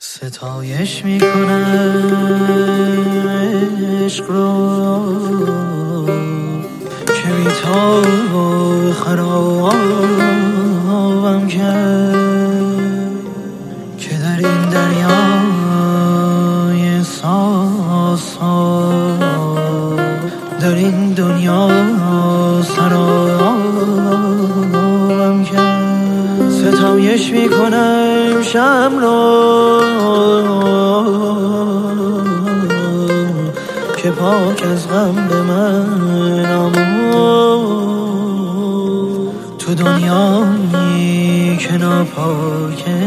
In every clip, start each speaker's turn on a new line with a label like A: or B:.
A: ستایش میکنم عشق رو که بی تو خرابم کرد، که در این دریای احساسات در این دنیا سرابم کرد. ستایش میکنم شب رو که پاک از غم به من آمد، تو دنیایی که ناپاکه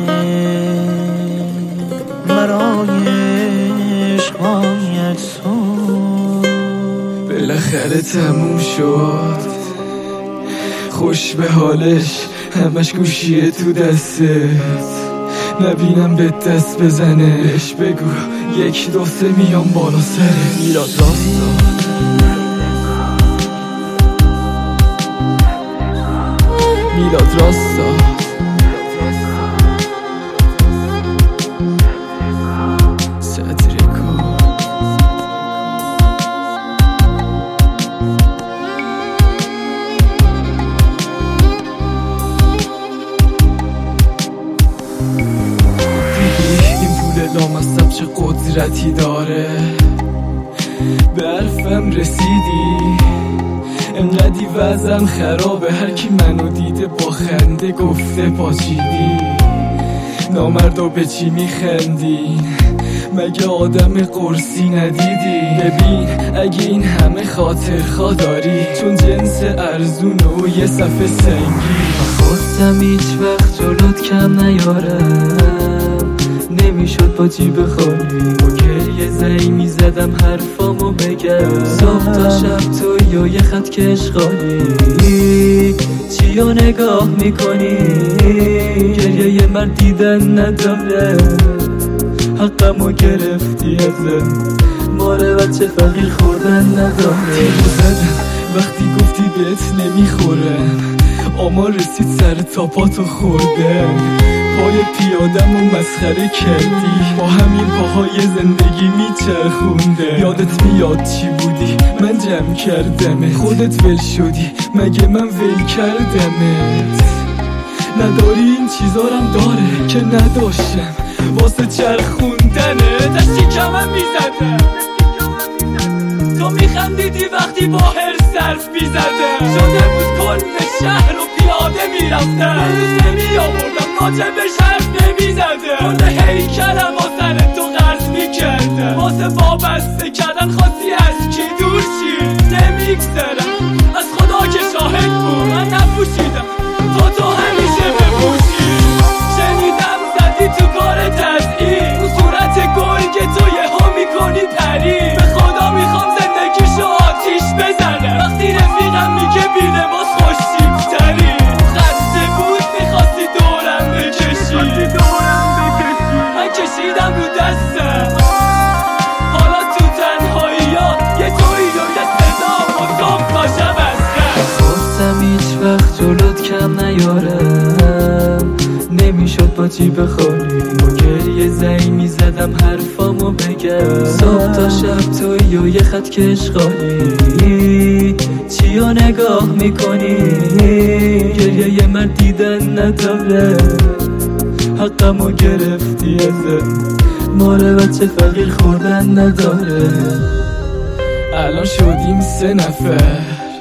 A: برای عشق باید سود.
B: بالاخره تموم شد، خوش به حالش، همش گوشیه تو دستت، نبینم به دست بزنه. بهش بگو 1 2 3 میام بالا سرت. میلاد راستا میلاد راستا لامصب چه قدرتی داره، به حرفم رسیدی انقدی وضعم خرابه، هر کی منو دیده با خنده گفته پاچیدی. نامردا به چی میخندین؟ مگه آدم قرصی ندیدی؟ ببین اگه این همه خاطر خواه داری، چون جنس ارزون و یه صفحه سنگی.
A: خودم هیچ وقت جلوت کم نیارم، نمیشد با جیب خالی با گریه زنگ میزدم حرفامو بگم. صبح تا شب توی و یه خط کشغالی، چی رو نگاه میکنی؟ گریه یه مرد دیدن نداره، حقمو گرفتی ازم، ماره بچه فقیر خوردن نداره.
B: تیمو زدم وقتی گفتی بهت نمیخورم، آما رسید سر تاپاتو خوردم. پای پیادم و مسخره کردی، با همین پاهای زندگی میچرخونده. یادت میاد چی بودی؟ من جمع کردمت، خودت ول شدی مگه من ول کردمت؟ نداری این چیزارم داره که نداشتم، واسه چرخوندنه دستی کمم میزدم. تو میخندیدی وقتی با هر صرف میزدم، شده بود کل شهر و پیاده میرفتم. روز نمیآوردم راجبش حرف نمیزدم، برده هیکلم و سر تو قرض میکردم. واسه وابسته کردن خواستی از کی دور شی؟ نمیگذرم از خدا که شاهد بود، من نپوشیدم تو همیشه بپوشی. شنیدم زدی تو کار تزیین، تو صورت گرگ تو یهو میکنی پری. به خدا میخوام زندگیشو آتیش بزنم، وقتی رفیقم میگه بی لباس خوشتیبتری. خسته بود میخواستی دورم بکشی، من کشیدم رو دستم. حالا تو تنهایی ها یه تویی و یه صدا و صبح تا شب از خست.
A: خودم هیچ وقت جلوت کم نیارم، نمیشد با جیب خالی با گریه زنگ میزدم حرفامو بگم. صبح تا شب توی و یه خط کشغالی، چی رو نگاه میکنی؟ گریه یه مرد دیدن نداره، حقمو گرفتی ازم، ماره بچه فقیر خوردن نداره.
B: الان شدیم 3 نفر،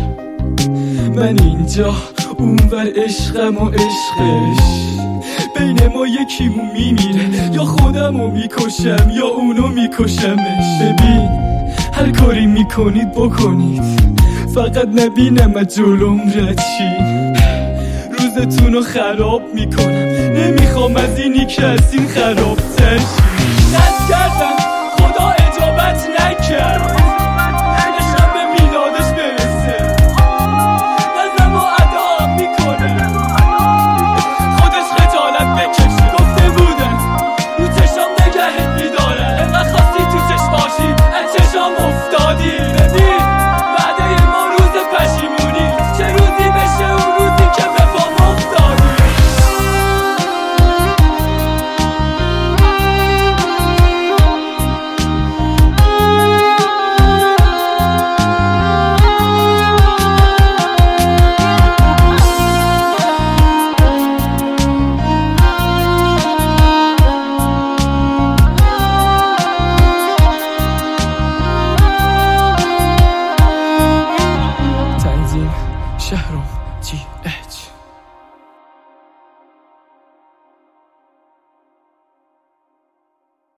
B: من اینجا اونور عشقم و عشقش. بین ما یکیمون میمیره، یا خودمو میکشم یا اونو میکشمش. ببین هر کاری میکنید بکنید، فقط نبینم از جلوم رد شین. روزتونو خراب میکنم، نمیخوام از اینی که از این خراب تر شین. دست کردم خدا اجابت نکرد، عشقم به میلادش برسه. ازم و ادا میکنه، خودش خجالت بکشه. گفته بودن رو چشام نگهت میدارن، انقدر خواستی تو چشم باشی از چشام افتادی. ببین بعد ما روز پشیمونی، چه روزی بشه اون روزی که به پام افتادی. شهرام GS